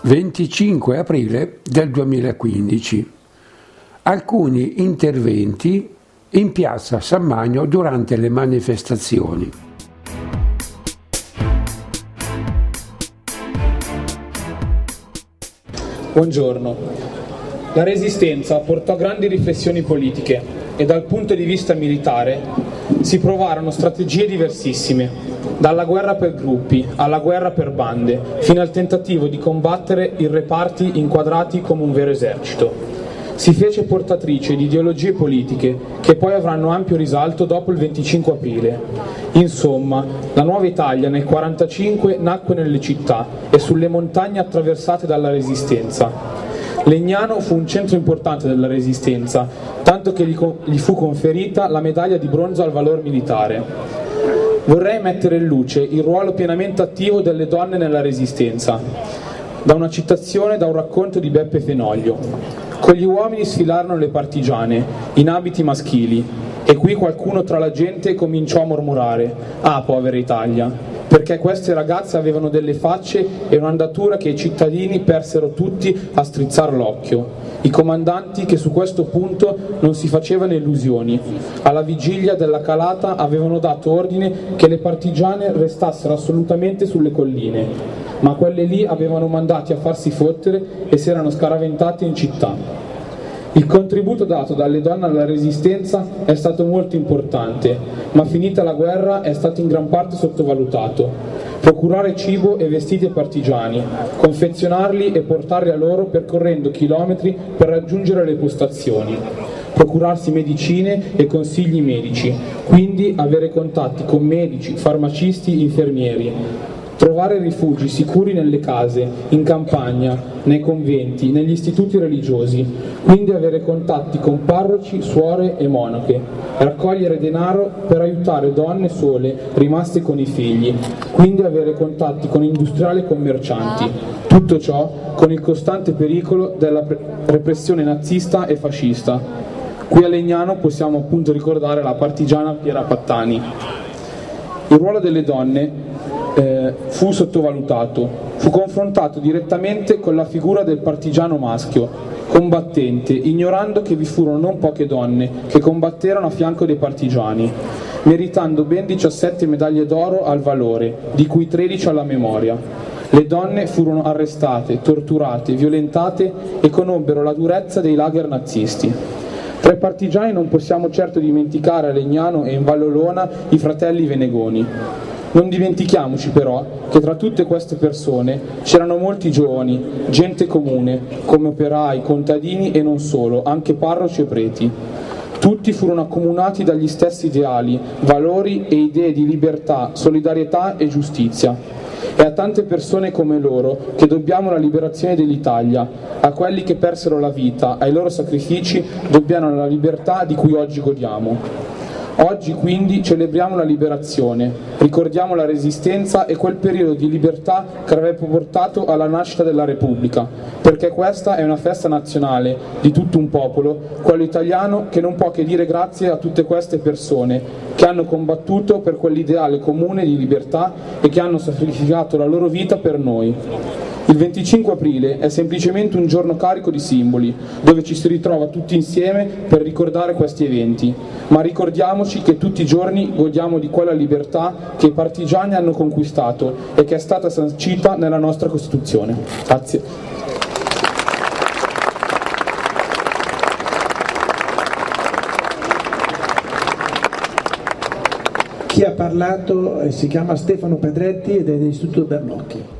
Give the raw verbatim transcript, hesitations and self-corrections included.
venticinque aprile del duemilaquindici. Alcuni interventi in piazza San Magno durante le manifestazioni. Buongiorno. La Resistenza portò grandi riflessioni politiche e dal punto di vista militare si provarono strategie diversissime, dalla guerra per gruppi alla guerra per bande, fino al tentativo di combattere i reparti inquadrati come un vero esercito. Si fece portatrice di ideologie politiche che poi avranno ampio risalto dopo il venticinque aprile. Insomma, la nuova Italia nel quarantacinque nacque nelle città e sulle montagne attraversate dalla Resistenza. Legnano fu un centro importante della Resistenza, tanto che gli fu conferita la medaglia di bronzo al valor militare. Vorrei mettere in luce il ruolo pienamente attivo delle donne nella Resistenza, da una citazione da un racconto di Beppe Fenoglio. Con gli uomini sfilarono le partigiane, in abiti maschili, e qui qualcuno tra la gente cominciò a mormorare: «Ah, povera Italia», perché queste ragazze avevano delle facce e un'andatura che i cittadini persero tutti a strizzar l'occhio. I comandanti che su questo punto non si facevano illusioni. Alla vigilia della calata avevano dato ordine che le partigiane restassero assolutamente sulle colline, ma quelle lì avevano mandati a farsi fottere e si erano scaraventate in città. Il contributo dato dalle donne alla Resistenza è stato molto importante, ma finita la guerra è stato in gran parte sottovalutato. Procurare cibo e vestiti ai partigiani, confezionarli e portarli a loro percorrendo chilometri per raggiungere le postazioni. Procurarsi medicine e consigli medici, quindi avere contatti con medici, farmacisti, infermieri. Trovare rifugi sicuri nelle case, in campagna, nei conventi, negli istituti religiosi, quindi avere contatti con parroci, suore e monache, raccogliere denaro per aiutare donne sole rimaste con i figli, quindi avere contatti con industriali e commercianti. Tutto ciò con il costante pericolo della repressione nazista e fascista. Qui a Legnano possiamo appunto ricordare la partigiana Piera Pattani. Il ruolo delle donne Eh, fu sottovalutato, fu confrontato direttamente con la figura del partigiano maschio, combattente, ignorando che vi furono non poche donne che combatterono a fianco dei partigiani, meritando ben diciassette medaglie d'oro al valore, di cui tredici alla memoria. Le donne furono arrestate, torturate, violentate e conobbero la durezza dei lager nazisti. Tra i partigiani non possiamo certo dimenticare a Legnano e in Vallolona i fratelli Venegoni. Non dimentichiamoci però che tra tutte queste persone c'erano molti giovani, gente comune, come operai, contadini e non solo, anche parroci e preti. Tutti furono accomunati dagli stessi ideali, valori e idee di libertà, solidarietà e giustizia. È a tante persone come loro che dobbiamo la liberazione dell'Italia, a quelli che persero la vita, ai loro sacrifici dobbiamo la libertà di cui oggi godiamo. Oggi quindi celebriamo la liberazione, ricordiamo la Resistenza e quel periodo di libertà che avrebbe portato alla nascita della Repubblica, perché questa è una festa nazionale di tutto un popolo, quello italiano, che non può che dire grazie a tutte queste persone che hanno combattuto per quell'ideale comune di libertà e che hanno sacrificato la loro vita per noi. Il venticinque aprile è semplicemente un giorno carico di simboli, dove ci si ritrova tutti insieme per ricordare questi eventi, ma ricordiamoci che tutti i giorni godiamo di quella libertà che i partigiani hanno conquistato e che è stata sancita nella nostra Costituzione. Grazie. Chi ha parlato si chiama Stefano Pedretti ed è dell'Istituto Bernocchi.